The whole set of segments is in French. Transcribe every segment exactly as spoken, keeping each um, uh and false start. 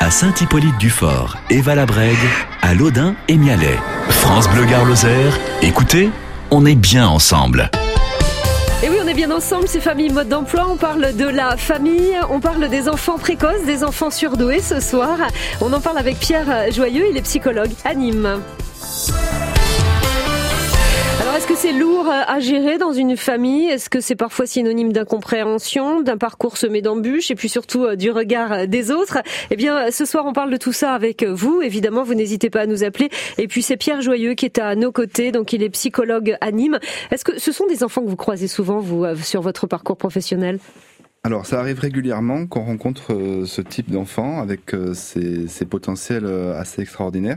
à Saint-Hippolyte-du-Fort, Éval-la-Brègue, à Laudun et Mialet. France Bleu Gard-Lozère, écoutez, on est bien ensemble. Et oui, on est bien ensemble, c'est Famille Mode d'Emploi. On parle de la famille, on parle des enfants précoces, des enfants surdoués ce soir. On en parle avec Pierre Joyeux, il est psychologue à Nîmes. Alors, est-ce que c'est lourd à gérer dans une famille ? Est-ce que c'est parfois synonyme d'incompréhension, d'un parcours semé d'embûches et puis surtout du regard des autres ? Eh bien, ce soir, on parle de tout ça avec vous. Évidemment, vous n'hésitez pas à nous appeler. Et puis, c'est Pierre Joyeux qui est à nos côtés. Donc, il est psychologue à Nîmes. Est-ce que ce sont des enfants que vous croisez souvent, vous, sur votre parcours professionnel ? Alors, ça arrive régulièrement qu'on rencontre euh, ce type d'enfants avec euh, ces, ces potentiels euh, assez extraordinaires.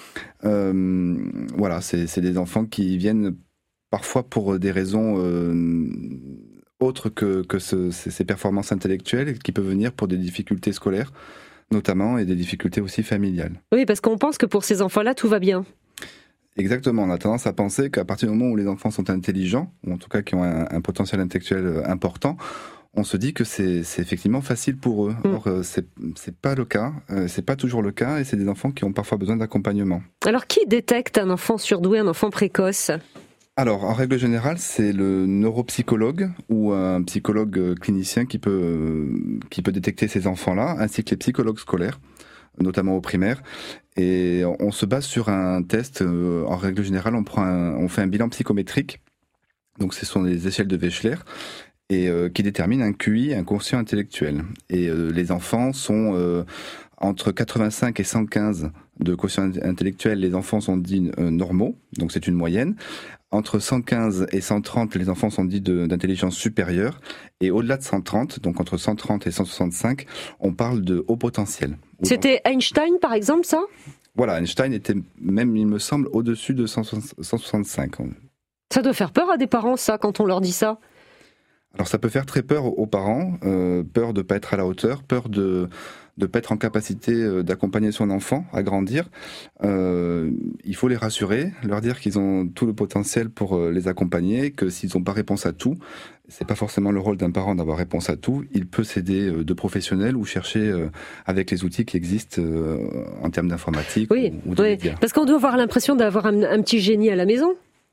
Euh, voilà, c'est, c'est des enfants qui viennent parfois pour des raisons euh, autres que, que ce, ces, ces performances intellectuelles, qui peuvent venir pour des difficultés scolaires, notamment, et des difficultés aussi familiales. Oui, parce qu'on pense que pour ces enfants-là, tout va bien. Exactement, on a tendance à penser qu'à partir du moment où les enfants sont intelligents, ou en tout cas qui ont un, un potentiel intellectuel important, on se dit que c'est, c'est effectivement facile pour eux. Mmh. Or, euh, c'est, c'est pas le cas, euh, c'est pas toujours le cas, et c'est des enfants qui ont parfois besoin d'accompagnement. Alors, qui détecte un enfant surdoué, un enfant précoce ? Alors, en règle générale, c'est le neuropsychologue ou un psychologue clinicien qui peut, euh, qui peut détecter ces enfants-là, ainsi que les psychologues scolaires, notamment au primaire. Et on se base sur un test. Euh, en règle générale, on prend un, on fait un bilan psychométrique. Donc, ce sont les échelles de Wechsler, et euh, qui détermine un Q I, un quotient intellectuel. Et euh, les enfants sont euh, entre quatre-vingt-cinq et cent quinze de quotient intellectuel. Les enfants sont dits euh, normaux, donc c'est une moyenne. Entre cent quinze et cent trente, les enfants sont dits de, d'intelligence supérieure. Et au-delà de cent trente, donc entre cent trente et cent soixante-cinq, on parle de haut potentiel. C'était Einstein, par exemple, ça ? Voilà, Einstein était même, il me semble, au-dessus de cent soixante-cinq. Ça doit faire peur à des parents, ça, quand on leur dit ça ? Alors ça peut faire très peur aux parents, euh, peur de ne pas être à la hauteur, peur de ne pas être en capacité d'accompagner son enfant à grandir. Euh, il faut les rassurer, leur dire qu'ils ont tout le potentiel pour les accompagner, que s'ils n'ont pas réponse à tout, c'est pas forcément le rôle d'un parent d'avoir réponse à tout, il peut s'aider de professionnels ou chercher avec les outils qui existent en termes d'informatique oui, ou, ou de oui. médias. Parce qu'on doit avoir l'impression d'avoir un, un petit génie à la maison.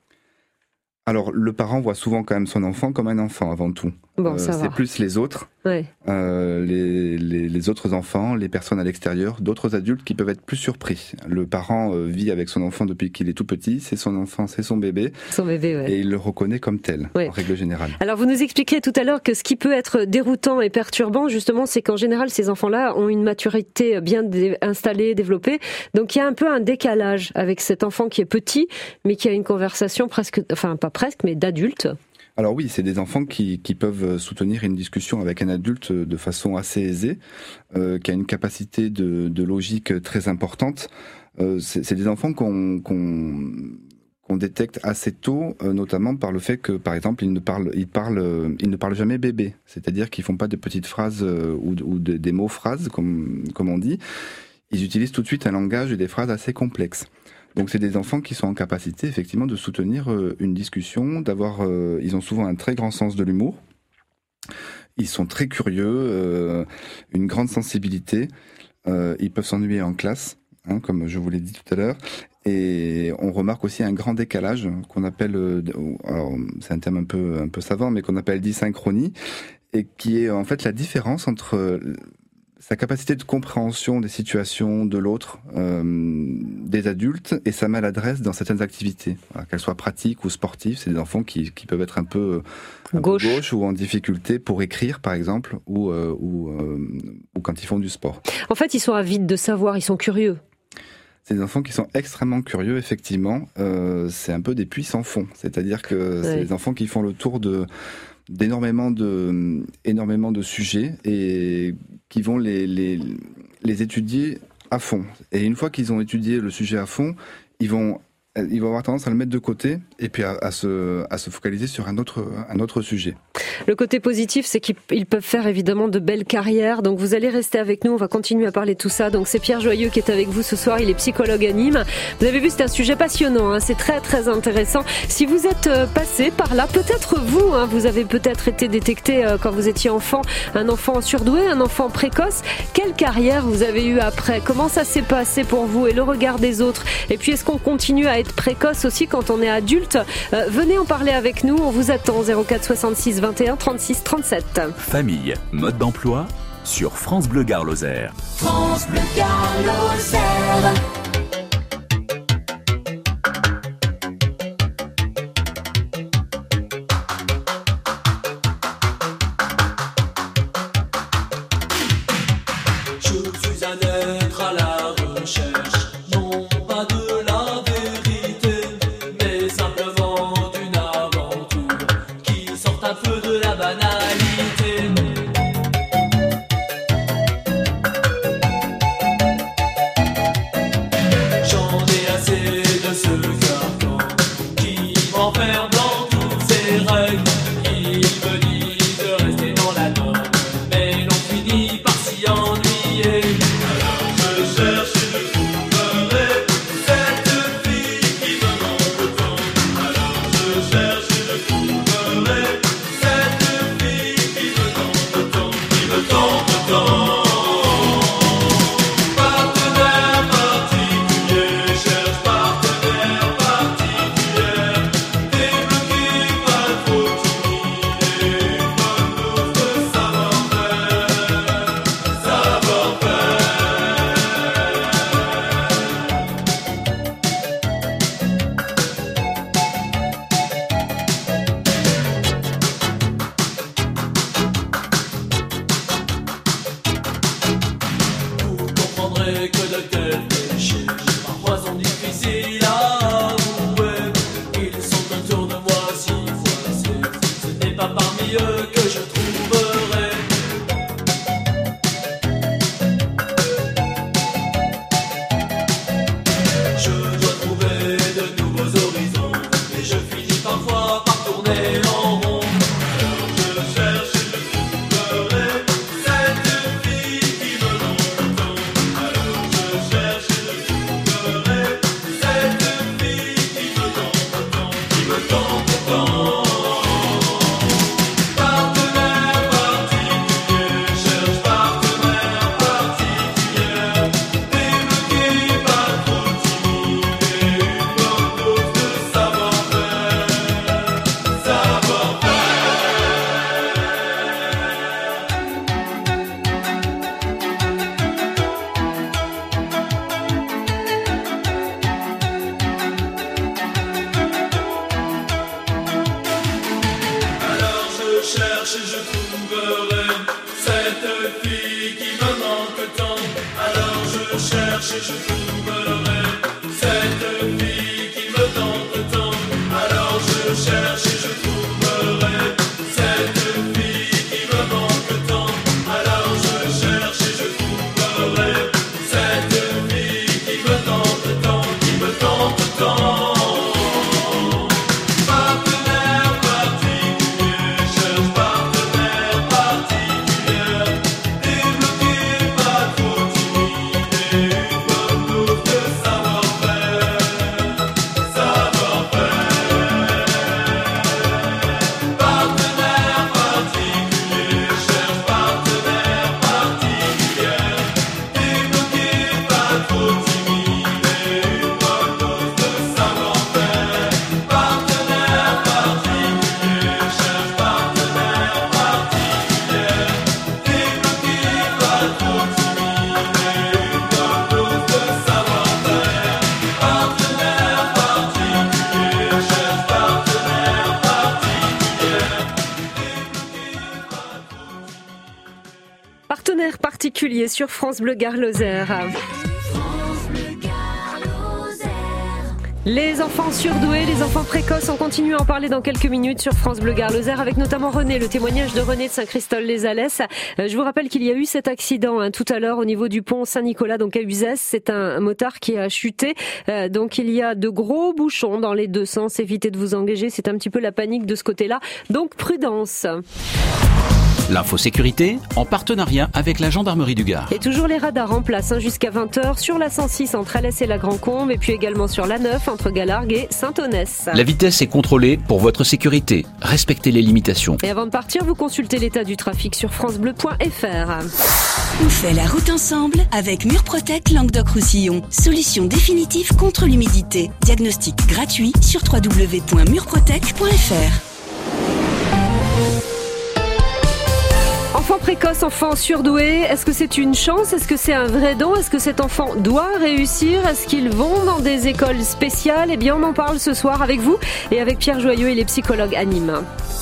Alors, le parent voit souvent quand même son enfant comme un enfant avant tout. Bon, euh, ça c'est va. plus les autres, ouais. euh, les, les, les autres enfants, les personnes à l'extérieur, d'autres adultes qui peuvent être plus surpris. Le parent euh, vit avec son enfant depuis qu'il est tout petit, c'est son enfant, c'est son bébé, son bébé ouais. et il le reconnaît comme tel, ouais. en règle générale. Alors, vous nous expliquerez tout à l'heure que ce qui peut être déroutant et perturbant, justement, c'est qu'en général, ces enfants-là ont une maturité bien dé- installée, développée. Donc, il y a un peu un décalage avec cet enfant qui est petit, mais qui a une conversation presque, enfin, pas presque, mais d'adulte. Alors oui, c'est des enfants qui, qui peuvent soutenir une discussion avec un adulte de façon assez aisée, euh, qui a une capacité de, de logique très importante. Euh, c'est, c'est des enfants qu'on, qu'on, qu'on détecte assez tôt, euh, notamment par le fait que, par exemple, ils ne parlent, ils parlent, euh, ils ne parlent jamais bébé, c'est-à-dire qu'ils font pas de petites phrases euh, ou, ou de, des mots-phrases, comme, comme on dit. Ils utilisent tout de suite un langage et des phrases assez complexes. Donc c'est des enfants qui sont en capacité effectivement de soutenir euh, une discussion, d'avoir, euh, ils ont souvent un très grand sens de l'humour, ils sont très curieux, euh, une grande sensibilité, euh, ils peuvent s'ennuyer en classe, hein, comme je vous l'ai dit tout à l'heure, et on remarque aussi un grand décalage qu'on appelle, euh, alors c'est un terme un peu un peu savant, mais qu'on appelle dysynchronie, et qui est en fait la différence entre euh, sa capacité de compréhension des situations de l'autre, euh, des adultes, et sa maladresse dans certaines activités, voilà, qu'elles soient pratiques ou sportives. C'est des enfants qui, qui peuvent être un peu, un gauche. peu gauche ou en difficulté pour écrire, par exemple, ou, euh, ou, euh, ou quand ils font du sport. En fait, ils sont avides de savoir, ils sont curieux. C'est des enfants qui sont extrêmement curieux, effectivement. Euh, c'est un peu des puits sans fond. C'est-à-dire que ouais. c'est des enfants qui font le tour de... d'énormément de énormément de sujets et qui vont les les les étudier à fond. Et une fois qu'ils ont étudié le sujet à fond, ils vont ils vont avoir tendance à le mettre de côté et puis à, à, se, à se focaliser sur un autre, un autre sujet. Le côté positif, c'est qu'ils peuvent faire évidemment de belles carrières. Donc vous allez rester avec nous, on va continuer à parler de tout ça. Donc c'est Pierre Joyeux qui est avec vous ce soir, il est psychologue à Nîmes. Vous avez vu, c'est un sujet passionnant, hein, c'est très très intéressant. Si vous êtes passé par là, peut-être vous, hein, vous avez peut-être été détecté euh, quand vous étiez enfant, un enfant surdoué, un enfant précoce. Quelle carrière vous avez eu après? Comment ça s'est passé pour vous et le regard des autres? Et puis est-ce qu'on continue à être précoce aussi quand on est adulte? euh, Venez en parler avec nous, on vous attend. Zéro quatre soixante-six vingt et un trente-six trente-sept. Famille, mode d'emploi sur France Bleu Gard Lozère. France Bleu Gard Lozère. Partenaire particulier sur France Bleu Gard Lozère. Les enfants surdoués, les enfants précoces, on continue à en parler dans quelques minutes sur France Bleu Gare-Lozère avec notamment René, le témoignage de René de Saint-Christol-les-Alès. Euh, je vous rappelle qu'il y a eu cet accident hein, tout à l'heure au niveau du pont Saint-Nicolas, donc à Uzès. C'est un, un motard qui a chuté. Euh, donc il y a de gros bouchons dans les deux sens. Évitez de vous engager, c'est un petit peu la panique de ce côté-là. Donc prudence. L'infosécurité en partenariat avec la gendarmerie du Gard. Et toujours les radars en place hein, jusqu'à vingt heures sur la cent six entre Alès et la Grand-Combe et puis également sur la neuf entre Galargues et Saint-Onès. La vitesse est contrôlée pour votre sécurité. Respectez les limitations. Et avant de partir, vous consultez l'état du trafic sur francebleu point f r. On fait la route ensemble avec Murprotec Languedoc-Roussillon. Solution définitive contre l'humidité. Diagnostic gratuit sur w w w point murprotec point f r. Enfant précoce, enfant surdoué, est-ce que c'est une chance? Est-ce que c'est un vrai don? Est-ce que cet enfant doit réussir? Est-ce qu'ils vont dans des écoles spéciales? Eh bien, on en parle ce soir avec vous et avec Pierre Joyeux et les psychologues à Nîmes.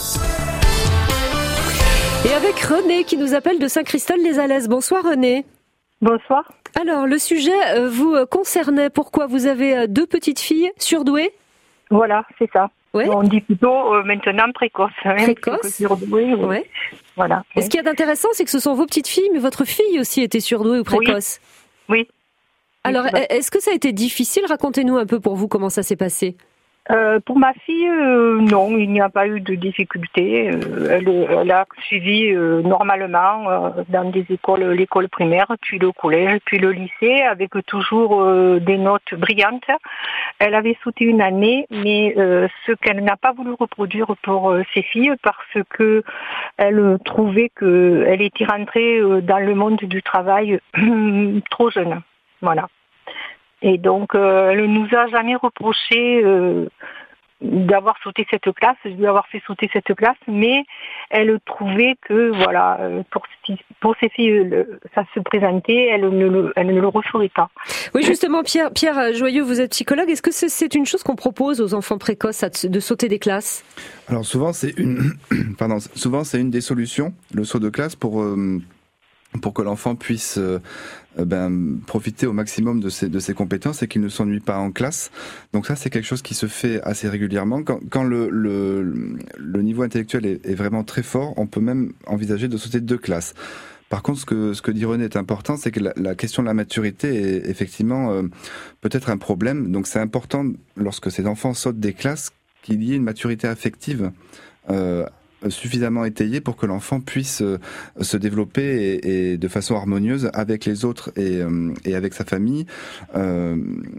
Et avec René qui nous appelle de Saint-Christol-les-Alès. Bonsoir René. Bonsoir. Alors, le sujet vous concernait. Pourquoi? Vous avez deux petites filles surdouées? Voilà, c'est ça. Ouais. On dit plutôt euh, maintenant précoce. Hein, précoce surdouée, oui. Ouais. Voilà. Et ce qui est intéressant, c'est que ce sont vos petites filles, mais votre fille aussi était surdouée ou précoce. Oui. oui. Alors, oui, est-ce que ça a été difficile? Racontez-nous un peu pour vous comment ça s'est passé. Euh, pour ma fille, euh, non, il n'y a pas eu de difficulté. Euh, elle, elle a suivi euh, normalement euh, dans des écoles, l'école primaire, puis le collège, puis le lycée, avec toujours euh, des notes brillantes. Elle avait sauté une année, mais euh, ce qu'elle n'a pas voulu reproduire pour euh, ses filles, parce que elle trouvait qu'elle était rentrée euh, dans le monde du travail trop jeune. Voilà. Et donc, euh, elle ne nous a jamais reproché euh, d'avoir sauté cette classe, d'avoir fait sauter cette classe, mais elle trouvait que, voilà, pour, pour ces filles, ça se présentait, elle ne le, elle ne le referait pas. Oui, justement, Pierre, Pierre Joyeux, vous êtes psychologue. Est-ce que c'est, c'est une chose qu'on propose aux enfants précoces de sauter des classes? Alors souvent, c'est une, pardon, souvent c'est une des solutions, le saut de classe pour. Euh, pour que l'enfant puisse euh, ben, profiter au maximum de ses, de ses compétences et qu'il ne s'ennuie pas en classe. Donc ça, c'est quelque chose qui se fait assez régulièrement. Quand, quand le, le, le niveau intellectuel est, est vraiment très fort, on peut même envisager de sauter deux classes. Par contre, ce que, ce que dit René est important, c'est que la, la question de la maturité est effectivement euh, peut-être un problème. Donc c'est important, lorsque ces enfants sautent des classes, qu'il y ait une maturité affective euh, suffisamment étayé pour que l'enfant puisse euh, se développer et, et de façon harmonieuse avec les autres et, euh, et avec sa famille euh,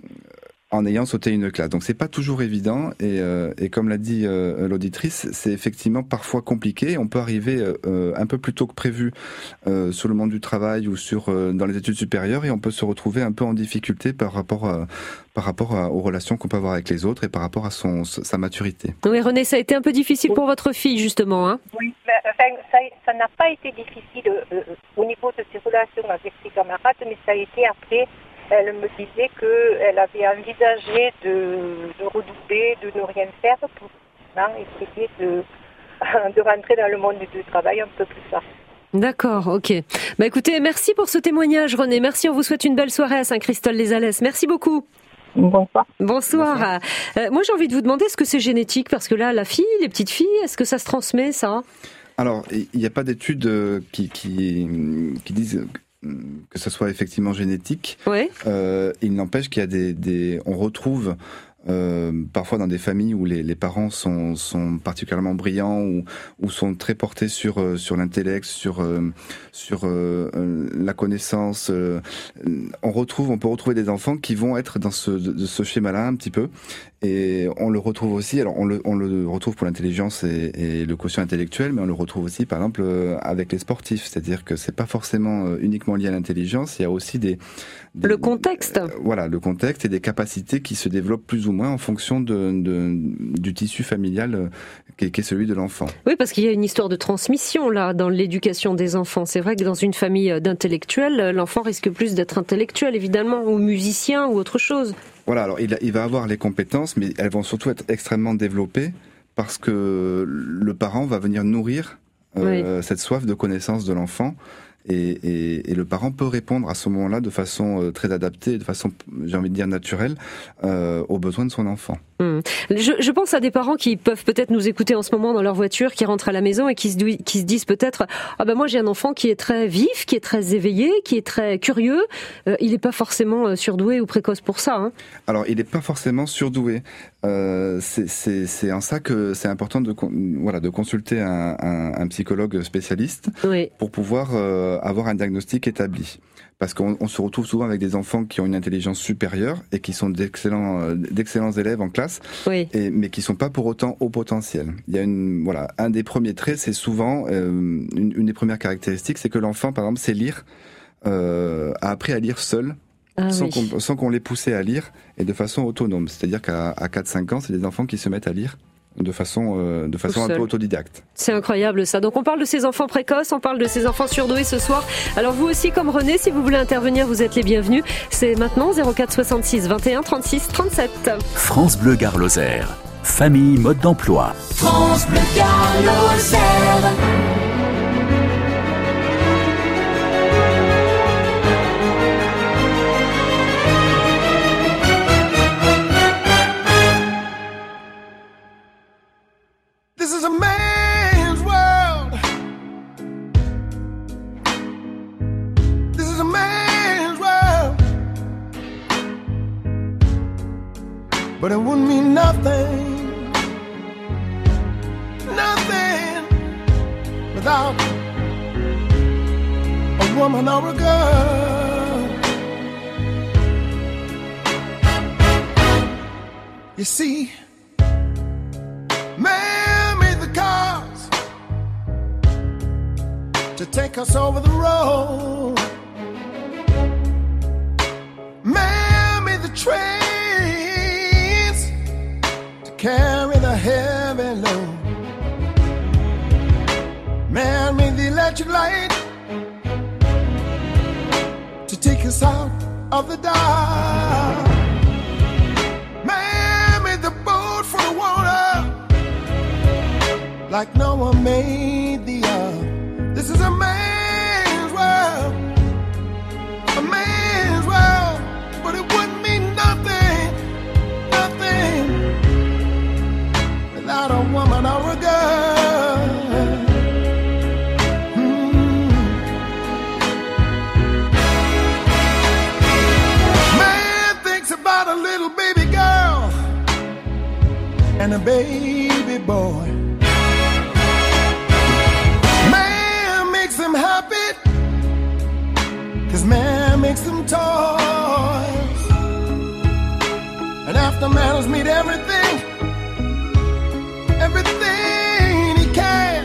en ayant sauté une classe. Donc c'est pas toujours évident et, euh, et comme l'a dit euh, l'auditrice, c'est effectivement parfois compliqué. On peut arriver euh, un peu plus tôt que prévu euh, sur le monde du travail ou sur euh, dans les études supérieures et on peut se retrouver un peu en difficulté par rapport à, par rapport à, aux relations qu'on peut avoir avec les autres et par rapport à son sa maturité. Oui, René, ça a été un peu difficile pour votre fille justement, hein? Oui, mais, enfin, ça, ça n'a pas été difficile euh, au niveau de ses relations avec ses camarades, mais ça a été après. Elle me disait qu'elle avait envisagé de, de redoubler, de ne rien faire pour hein, essayer de, de rentrer dans le monde du travail un peu plus tard. D'accord, ok. Bah écoutez, merci pour ce témoignage, René. Merci, on vous souhaite une belle soirée à Saint-Christol-les-Alès. Merci beaucoup. Bonsoir. Bonsoir. Bonsoir. Euh, moi, j'ai envie de vous demander, est-ce que c'est génétique? Parce que là, la fille, les petites filles, est-ce que ça se transmet, ça? Alors, il n'y a pas d'études qui, qui, qui disent que ce soit effectivement génétique. Ouais. Euh, il n'empêche qu'il y a des, des on retrouve euh, parfois dans des familles où les, les parents sont, sont particulièrement brillants ou, ou sont très portés sur euh, sur l'intellect, sur euh, sur euh, la connaissance. Euh, on retrouve, on peut retrouver des enfants qui vont être dans ce de ce schéma-là un petit peu. Et on le retrouve aussi, alors on le, on le retrouve pour l'intelligence et, et le quotient intellectuel, mais on le retrouve aussi par exemple avec les sportifs, c'est-à-dire que c'est pas forcément uniquement lié à l'intelligence, il y a aussi des... des le contexte euh, Voilà, le contexte et des capacités qui se développent plus ou moins en fonction de, de, du tissu familial qui est, qui est celui de l'enfant. Oui, parce qu'il y a une histoire de transmission là dans l'éducation des enfants. C'est vrai que dans une famille d'intellectuels, l'enfant risque plus d'être intellectuel évidemment, ou musicien ou autre chose. Voilà, alors il, il va avoir les compétences, mais elles vont surtout être extrêmement développées parce que le parent va venir nourrir euh, oui. cette soif de connaissance de l'enfant Et, et, et le parent peut répondre à ce moment-là de façon euh, très adaptée, de façon, j'ai envie de dire, naturelle, euh, aux besoins de son enfant. Mmh. Je, je pense à des parents qui peuvent peut-être nous écouter en ce moment dans leur voiture, qui rentrent à la maison et qui se, qui se disent peut-être « Ah ben moi j'ai un enfant qui est très vif, qui est très éveillé, qui est très curieux, euh, il n'est pas forcément surdoué ou précoce pour ça. Hein. » Alors il n'est pas forcément surdoué. Euh, c'est, c'est, c'est en ça que c'est important de, voilà, de consulter un, un, un psychologue spécialiste oui. pour pouvoir euh, avoir un diagnostic établi. Parce qu'on on se retrouve souvent avec des enfants qui ont une intelligence supérieure et qui sont d'excellents, d'excellents élèves en classe, oui. et, mais qui sont pas pour autant au potentiel. Il y a une, voilà, un des premiers traits, c'est souvent euh, une, une des premières caractéristiques, c'est que l'enfant, par exemple, sait lire, euh, a appris à lire seul. Ah, sans, oui. qu'on, sans qu'on les poussait à lire et de façon autonome. C'est-à-dire qu'à à quatre cinq ans, c'est des enfants qui se mettent à lire de façon, euh, de façon un peu autodidacte. C'est incroyable ça. Donc on parle de ces enfants précoces, on parle de ces enfants surdoués ce soir. Alors vous aussi comme René, si vous voulez intervenir, vous êtes les bienvenus. C'est maintenant zéro quatre soixante-six vingt et un trente-six trente-sept. France Bleu Gard Lozère. Famille, mode d'emploi. France Bleu Gard Lozère. This is a man's world. This is a man's world. But it wouldn't mean nothing, nothing without a woman or a girl. You see, man made the cars to take us over the road. Man made the trains to carry the heavy load. Man made the electric light to take us out of the dark. Man made the boat for the water like no one made the earth. This is a man's world, a man's world, but it wouldn't mean nothing, nothing without a woman or a girl. Hmm. Man thinks about a little baby girl and a baby boy. Them happy, cause man makes them toys. And after man has made everything, everything he can,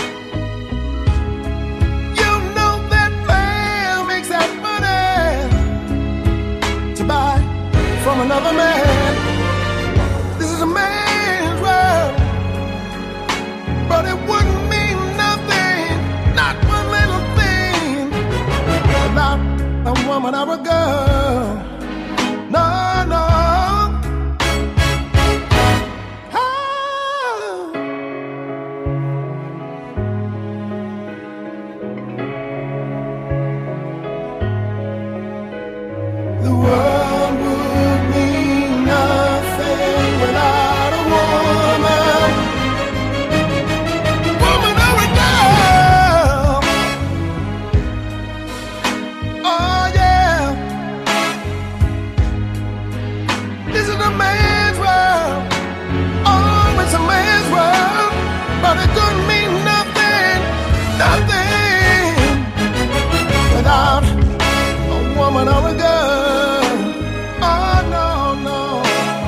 you know that man makes that money to buy from another man. This is a man's world, but it wouldn't mean nothing, not one little thing, without a woman or a girl. No, no. Oh. The world would mean nothing without a woman. Woman or a girl. Oh yeah. This is a man's world. Oh, it's a man's world. But it couldn't mean nothing, nothing without a woman or a girl. Oh no, no.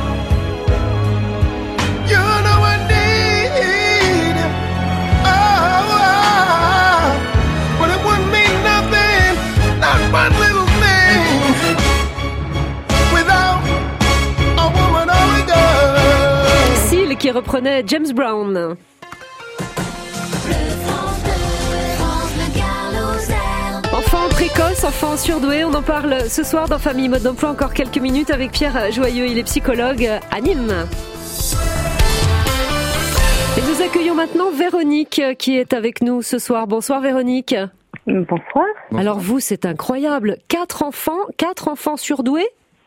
You know I need it. Oh, oh, but it wouldn't mean nothing, not one little thing, without a woman or a girl. Seal qui reprenait James Brown. Enfants précoces, enfants surdoués, on en parle ce soir dans Famille Mode d'Emploi, encore quelques minutes avec Pierre Joyeux, il est psychologue à Nîmes. Et nous accueillons maintenant Véronique qui est avec nous ce soir. Bonsoir Véronique. Bonsoir. Alors vous, c'est incroyable. Quatre enfants, quatre enfants surdoués ?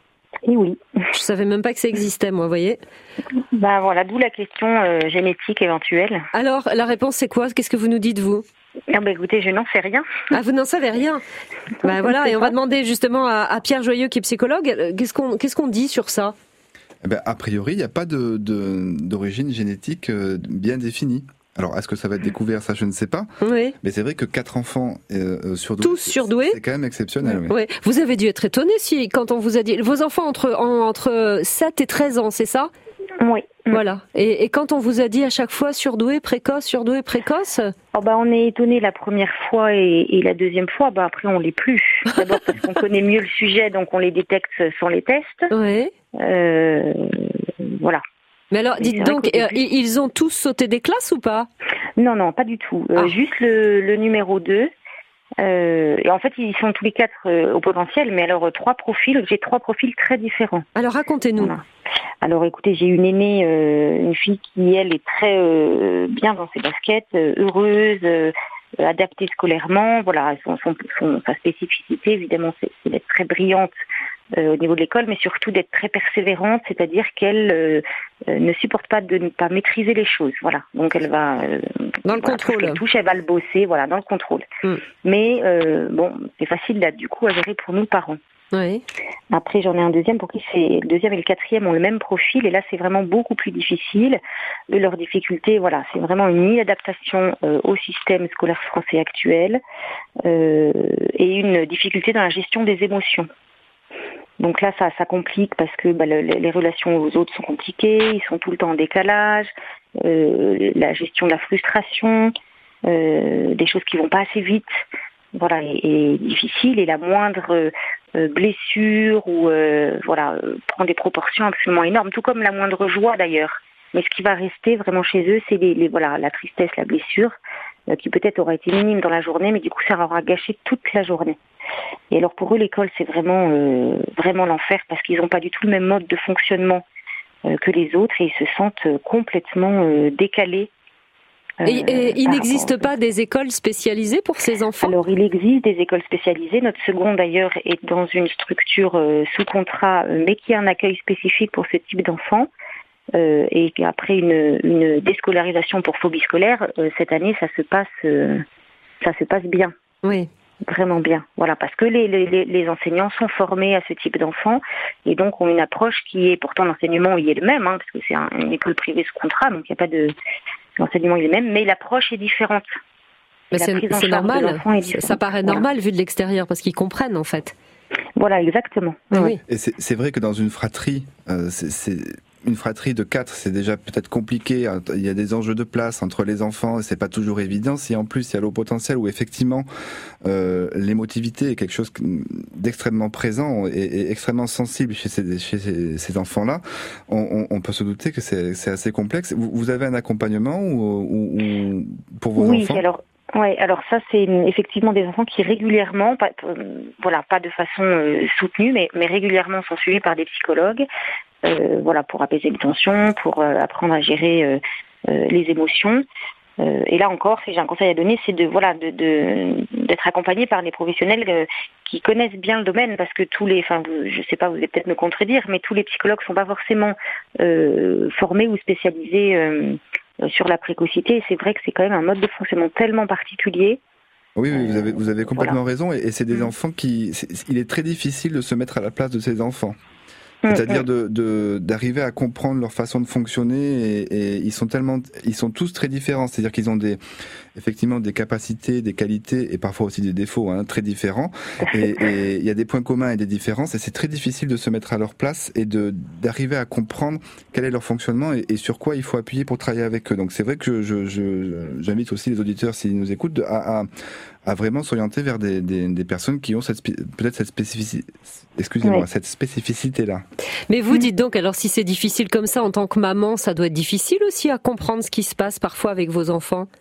Et oui. Je savais même pas que ça existait, moi, vous voyez. Bah voilà, d'où la question euh, génétique éventuelle. Alors, la réponse, c'est quoi ? Qu'est-ce que vous nous dites, vous ? Ah bah écoutez, je n'en sais rien. Ah, vous n'en savez rien ? Bah voilà, et on va demander justement à, à Pierre Joyeux, qui est psychologue, qu'est-ce qu'on, qu'est-ce qu'on dit sur ça ? Eh ben, a priori, il n'y a pas de, de, d'origine génétique euh, bien définie. Alors, est-ce que ça va être découvert ? Ça, je ne sais pas. Oui. Mais c'est vrai que quatre enfants euh, surdoués, tous surdoués, c'est quand même exceptionnel. Oui. Oui. Vous avez dû être étonné si, quand on vous a dit, vos enfants entre en, entre sept et treize ans, c'est ça ? Oui. Voilà. Et, et quand on vous a dit à chaque fois surdoué, précoce, surdoué, précoce ? Oh bah on est étonné la première fois et, et la deuxième fois, bah après on l'est plus. D'abord parce qu'on connaît mieux le sujet, donc on les détecte sans les tests. Oui. Euh, voilà. Mais alors, dites donc, euh, ils ont tous sauté des classes ou pas ? Non, non, pas du tout. Euh, ah. Juste le, le numéro deux. Euh, et en fait, ils sont tous les quatre euh, au potentiel, mais alors euh, trois profils, j'ai trois profils très différents. Alors racontez-nous. Voilà. Alors écoutez, j'ai une aînée, euh, une fille qui, elle, est très euh, bien dans ses baskets, euh, heureuse, euh, adaptée scolairement. Voilà, son, son, son, sa spécificité, évidemment, c'est, c'est d'être très brillante euh, au niveau de l'école, mais surtout d'être très persévérante, c'est-à-dire qu'elle euh, euh, ne supporte pas de ne pas maîtriser les choses. Voilà, donc elle va... Euh, dans le voilà, contrôle. Elle touche, elle va le bosser, voilà, dans le contrôle. Mm. Mais euh, bon, c'est facile là, du coup, à gérer pour nous, parents. Oui. Après, j'en ai un deuxième pour qui c'est le deuxième et le quatrième ont le même profil, et là, c'est vraiment beaucoup plus difficile. Eux, leur difficulté, voilà, c'est vraiment une inadaptation euh, au système scolaire français actuel euh, et une difficulté dans la gestion des émotions. Donc là, ça, ça complique parce que bah, le, les relations aux autres sont compliquées, ils sont tout le temps en décalage, euh, la gestion de la frustration, euh, des choses qui vont pas assez vite. Voilà, est, est difficile et la moindre euh, blessure ou euh, voilà euh, prend des proportions absolument énormes, tout comme la moindre joie d'ailleurs. Mais ce qui va rester vraiment chez eux, c'est les, les voilà la tristesse, la blessure, euh, qui peut-être aura été minime dans la journée, mais du coup ça aura gâché toute la journée. Et alors pour eux, l'école c'est vraiment euh, vraiment l'enfer parce qu'ils n'ont pas du tout le même mode de fonctionnement euh, que les autres et ils se sentent euh, complètement euh, décalés. Et, et il n'existe pas des écoles spécialisées pour ces enfants ? Alors, il existe des écoles spécialisées. Notre seconde, d'ailleurs, est dans une structure euh, sous contrat, euh, mais qui a un accueil spécifique pour ce type d'enfants. Euh, et après une, une déscolarisation pour phobie scolaire, euh, cette année, ça se passe, euh, ça se passe bien. Oui. Vraiment bien. Voilà, parce que les, les, les enseignants sont formés à ce type d'enfants et donc ont une approche qui est, pourtant l'enseignement y est le même, hein, parce que c'est un, une école privée sous contrat, donc il n'y a pas de... L'enseignement est le même, mais l'approche est différente. Mais c'est, c'est normal, ça, ça paraît voilà. normal vu de l'extérieur, parce qu'ils comprennent en fait. Voilà, exactement. Oui. Et c'est, c'est vrai que dans une fratrie, euh, c'est, c'est une fratrie de quatre, c'est déjà peut-être compliqué. Il y a des enjeux de place entre les enfants, et c'est pas toujours évident. Si en plus il y a l'eau potentiel où effectivement euh, l'émotivité est quelque chose d'extrêmement présent et, et extrêmement sensible chez ces, chez ces, ces enfants-là, on, on, on peut se douter que c'est, c'est assez complexe. Vous, vous avez un accompagnement ou, ou, ou pour vos oui, enfants ? Oui, alors. Ouais, alors ça c'est effectivement des enfants qui régulièrement, pas, euh, voilà, pas de façon euh, soutenue, mais, mais régulièrement sont suivis par des psychologues, euh, voilà, pour apaiser les tensions, pour euh, apprendre à gérer euh, euh, les émotions. Euh, et là encore, si j'ai un conseil à donner, c'est de voilà, de, de d'être accompagné par des professionnels euh, qui connaissent bien le domaine, parce que tous les, enfin, vous, je sais pas, vous allez peut-être me contredire, mais tous les psychologues sont pas forcément euh, formés ou spécialisés. Euh, sur la précocité, et c'est vrai que c'est quand même un mode de fonctionnement tellement particulier. Oui, oui, vous avez, vous avez complètement voilà. raison, et, et c'est des mmh. enfants qui... C'est, il est très difficile de se mettre à la place de ces enfants. C'est-à-dire de, de, d'arriver à comprendre leur façon de fonctionner, et, et ils sont tellement, ils sont tous très différents. C'est-à-dire qu'ils ont des, effectivement, des capacités, des qualités et parfois aussi des défauts, hein, très différents. Et, et il y a des points communs et des différences, et c'est très difficile de se mettre à leur place et de d'arriver à comprendre quel est leur fonctionnement et, et sur quoi il faut appuyer pour travailler avec eux. Donc c'est vrai que je, je, j'invite aussi les auditeurs, s'ils nous écoutent, à, à à vraiment s'orienter vers des, des, des personnes qui ont cette, peut-être cette spécificité, excusez-moi, oui. cette spécificité-là. Mais vous dites donc, alors si c'est difficile comme ça en tant que maman, ça doit être difficile aussi à comprendre ce qui se passe parfois avec vos enfants ?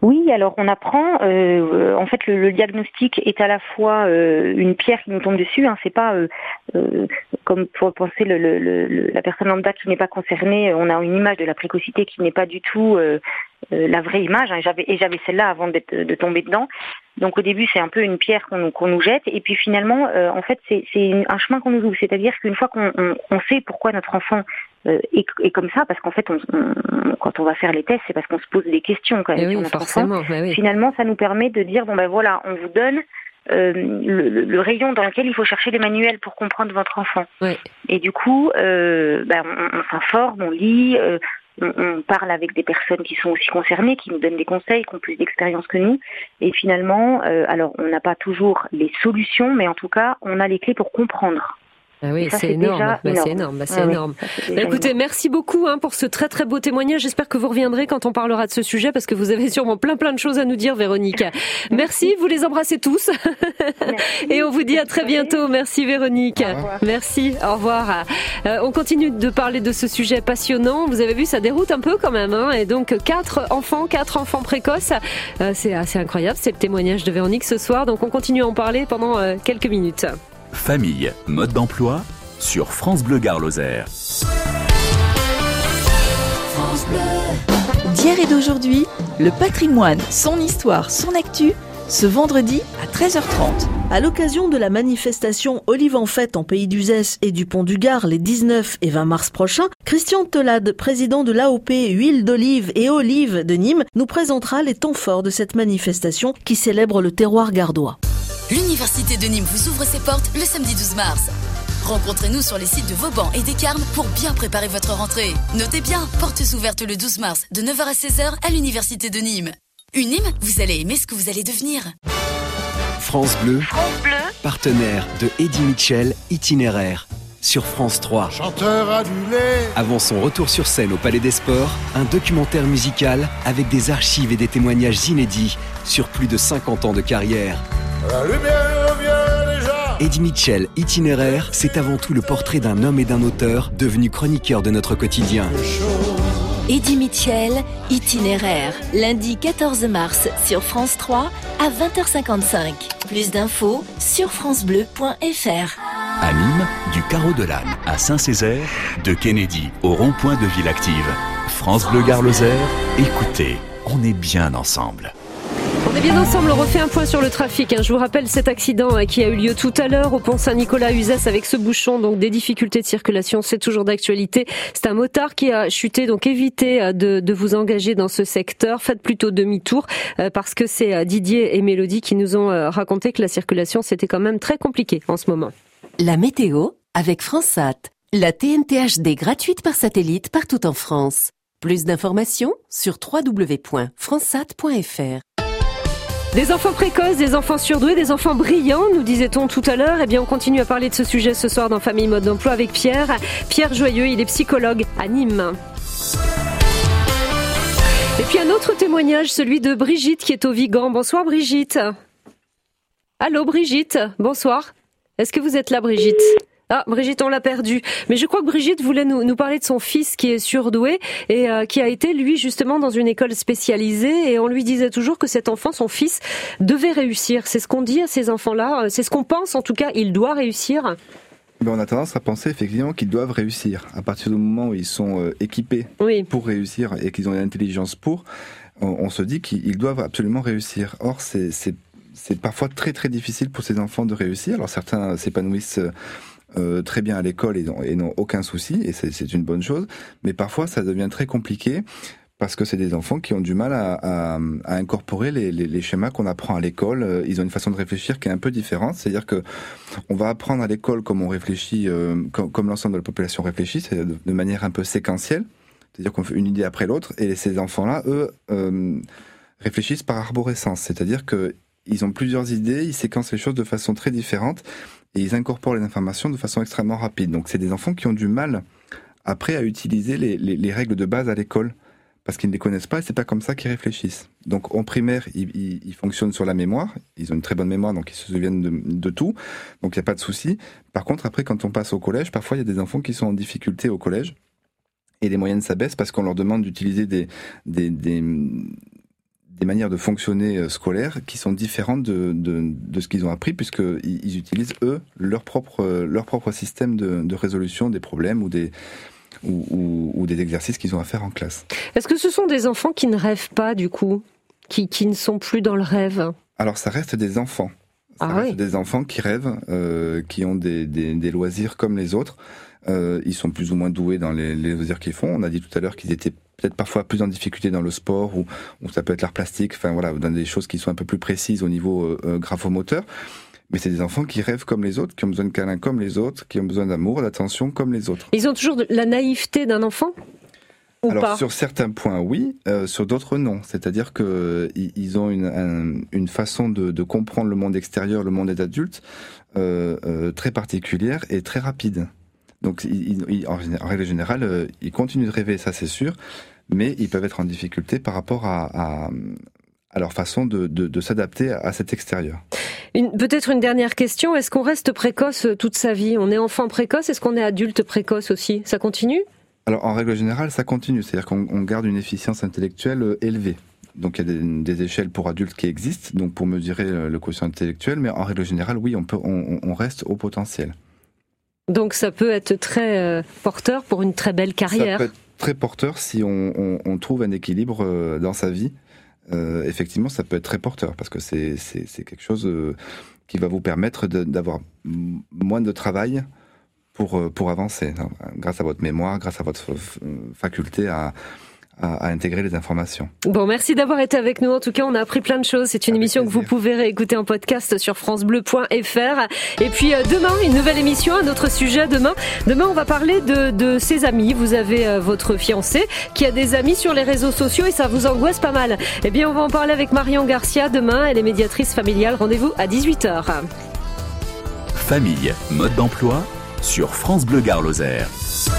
Oui, alors on apprend. Euh, en fait, le, le diagnostic est à la fois euh, une pierre qui nous tombe dessus. Hein, c'est pas euh, euh, comme pour penser le, le, le, la personne lambda qui n'est pas concernée. On a une image de la précocité qui n'est pas du tout euh, euh, la vraie image. Hein, et j'avais, et j'avais celle-là avant d'être, de tomber dedans. Donc au début, c'est un peu une pierre qu'on, qu'on nous jette. Et puis finalement, euh, en fait, c'est, c'est une, un chemin qu'on nous ouvre. C'est-à-dire qu'une fois qu'on on, on sait pourquoi notre enfant euh, est, est comme ça, parce qu'en fait, on, on, quand on va faire les tests, c'est parce qu'on se pose des questions quand même oui, sur notre forcément, enfant. Oui. Finalement, ça nous permet de dire, bon ben voilà, on vous donne euh, le, le, le rayon dans lequel il faut chercher les manuels pour comprendre votre enfant. Oui. Et du coup, euh, ben, on, on s'informe, on lit... Euh, On, on parle avec des personnes qui sont aussi concernées, qui nous donnent des conseils, qui ont plus d'expérience que nous. Et finalement, euh, alors on n'a pas toujours les solutions, mais en tout cas, on a les clés pour comprendre. Ah oui, ça, c'est, c'est, énorme. bah, bah, énorme. c'est énorme. Bah, c'est ah énorme. Oui, ça, bah, écoutez, énorme. merci beaucoup hein, pour ce très très beau témoignage. J'espère que vous reviendrez quand on parlera de ce sujet parce que vous avez sûrement plein plein de choses à nous dire, Véronique. Merci. merci vous les embrassez tous. Et on vous dit à très bientôt. Merci Véronique. Merci. Au revoir. Euh, on continue de parler de ce sujet passionnant. Vous avez vu, ça déroute un peu quand même. Hein, et donc quatre enfants, quatre enfants précoces. Euh, c'est assez incroyable. C'est le témoignage de Véronique ce soir. Donc on continue à en parler pendant euh, quelques minutes. Famille, mode d'emploi sur France Bleu Gard Lozère. France Bleu. D'hier et d'aujourd'hui, le patrimoine, son histoire, son actu, ce vendredi à treize heures trente. À l'occasion de la manifestation Olive en fête en Pays d'Uzès et du Pont du Gard les dix-neuf et vingt mars prochains, Christian Telade, président de l'A O P Huile d'Olive et Olive de Nîmes, nous présentera les temps forts de cette manifestation qui célèbre le terroir gardois. L'Université de Nîmes vous ouvre ses portes le samedi douze mars. Rencontrez-nous sur les sites de Vauban et d'Escarnes pour bien préparer votre rentrée. Notez bien, portes ouvertes le douze mars de neuf heures à seize heures à l'Université de Nîmes. Unime, vous allez aimer ce que vous allez devenir. France Bleu, France Bleu, partenaire de Eddie Mitchell, Itinéraire, sur France trois. Chanteur adulé. Avant son retour sur scène au Palais des Sports, un documentaire musical avec des archives et des témoignages inédits sur plus de cinquante ans de carrière. La lumière revient déjà. Eddie Mitchell, Itinéraire, c'est avant tout le portrait d'un homme et d'un auteur devenu chroniqueur de notre quotidien. Eddie Mitchell, Itinéraire, lundi quatorze mars sur France trois à vingt heures cinquante-cinq. Plus d'infos sur francebleu point f r. À Nîmes, du Carreau de l'Âne à Saint-Césaire, de Kennedy au rond-point de Ville Active. France Bleu Gard Lozère, écoutez, on est bien ensemble. On est bien ensemble, on refait un point sur le trafic. Je vous rappelle cet accident qui a eu lieu tout à l'heure au pont Saint-Nicolas-Uzès avec ce bouchon, donc des difficultés de circulation, c'est toujours d'actualité. C'est un motard qui a chuté, donc évitez de, de vous engager dans ce secteur. Faites plutôt demi-tour parce que c'est Didier et Mélodie qui nous ont raconté que la circulation c'était quand même très compliqué en ce moment. La météo avec FranceSat, la T N T H D gratuite par satellite partout en France. Plus d'informations sur w w w point francesat point f r. Des enfants précoces, des enfants surdoués, des enfants brillants, nous disait-on tout à l'heure. Eh bien, on continue à parler de ce sujet ce soir dans Famille Mode d'Emploi avec Pierre. Pierre Joyeux, il est psychologue à Nîmes. Et puis un autre témoignage, celui de Brigitte qui est au Vigan. Bonsoir Brigitte. Allô Brigitte, bonsoir. Est-ce que vous êtes là Brigitte ? Ah, Brigitte, on l'a perdue. Mais je crois que Brigitte voulait nous, nous parler de son fils qui est surdoué et euh, qui a été, lui, justement, dans une école spécialisée. Et on lui disait toujours que cet enfant, son fils, devait réussir. C'est ce qu'on dit à ces enfants-là. C'est ce qu'on pense, en tout cas. Il doit réussir. Ben, on a tendance à penser, effectivement, qu'ils doivent réussir. À partir du moment où ils sont euh, équipés oui. pour réussir et qu'ils ont l'intelligence pour, on, on se dit qu'ils doivent absolument réussir. Or, c'est, c'est, c'est parfois très, très difficile pour ces enfants de réussir. Alors, certains s'épanouissent Euh, très bien à l'école et n'ont, et n'ont aucun souci, et c'est, c'est une bonne chose, mais parfois ça devient très compliqué parce que c'est des enfants qui ont du mal à, à, à incorporer les, les, les schémas qu'on apprend à l'école. Ils ont une façon de réfléchir qui est un peu différente, c'est-à-dire que on va apprendre à l'école comme on réfléchit, euh, comme, comme l'ensemble de la population réfléchit, c'est de, de manière un peu séquentielle, c'est-à-dire qu'on fait une idée après l'autre, et ces enfants-là, eux, euh, réfléchissent par arborescence, c'est-à-dire que ils ont plusieurs idées, ils séquencent les choses de façon très différente, et ils incorporent les informations de façon extrêmement rapide. Donc c'est des enfants qui ont du mal après à utiliser les, les, les règles de base à l'école, parce qu'ils ne les connaissent pas et c'est pas comme ça qu'ils réfléchissent. Donc en primaire, ils, ils, ils fonctionnent sur la mémoire, ils ont une très bonne mémoire, donc ils se souviennent de, de tout, donc il n'y a pas de souci. Par contre, après, quand on passe au collège, parfois il y a des enfants qui sont en difficulté au collège, et les moyennes s'abaissent parce qu'on leur demande d'utiliser des... des, des des manières de fonctionner scolaires qui sont différentes de, de, de ce qu'ils ont appris, puisqu'ils ils utilisent, eux, leur propre, leur propre système de, de résolution des problèmes ou des, ou, ou, ou des exercices qu'ils ont à faire en classe. Est-ce que ce sont des enfants qui ne rêvent pas, du coup, qui, qui ne sont plus dans le rêve ? Alors, ça reste des enfants. Ça ah reste oui. des enfants qui rêvent, euh, qui ont des, des, des loisirs comme les autres. Euh, ils sont plus ou moins doués dans les, les loisirs qu'ils font. On a dit tout à l'heure qu'ils étaient peut-être parfois plus en difficulté dans le sport, ou, ou ça peut être l'art plastique, enfin voilà, dans des choses qui sont un peu plus précises au niveau euh, graphomoteur. Mais c'est des enfants qui rêvent comme les autres, qui ont besoin de câlins comme les autres, qui ont besoin d'amour, d'attention comme les autres. Ils ont toujours de la naïveté d'un enfant ? Ou Alors pas ? sur certains points oui, euh, sur d'autres non. C'est-à-dire que ils ont une, un, une façon de, de comprendre le monde extérieur, le monde des adultes, euh, euh, très particulière et très rapide. Donc ils, ils, en, en règle générale, euh, ils continuent de rêver, ça c'est sûr, mais ils peuvent être en difficulté par rapport à, à, à leur façon de, de, de s'adapter à cet extérieur. Une, peut-être une dernière question, est-ce qu'on reste précoce toute sa vie ? On est enfant précoce, est-ce qu'on est adulte précoce aussi ? Ça continue ? Alors en règle générale, ça continue, c'est-à-dire qu'on on garde une efficience intellectuelle élevée. Donc il y a des, des échelles pour adultes qui existent, donc pour mesurer le quotient intellectuel, mais en règle générale, oui, on, peut, on, on reste au potentiel. Donc ça peut être très euh, porteur pour une très belle carrière. Ça peut être très porteur si on, on, on trouve un équilibre euh, dans sa vie. Euh, effectivement, ça peut être très porteur parce que c'est, c'est, c'est quelque chose euh, qui va vous permettre de, d'avoir moins de travail pour, pour avancer, grâce à votre mémoire, grâce à votre faculté à... À, à intégrer les informations. Bon, merci d'avoir été avec nous. En tout cas, on a appris plein de choses. C'est une Avec émission plaisir. que vous pouvez réécouter en podcast sur francebleu point f r. Et puis euh, demain, une nouvelle émission, un autre sujet. Demain, demain, on va parler de, de ses amis. Vous avez euh, votre fiancé qui a des amis sur les réseaux sociaux et ça vous angoisse pas mal. Eh bien, on va en parler avec Marion Garcia demain. Elle est médiatrice familiale. Rendez-vous à dix-huit heures. Famille, mode d'emploi sur France Bleu Gare Lozère.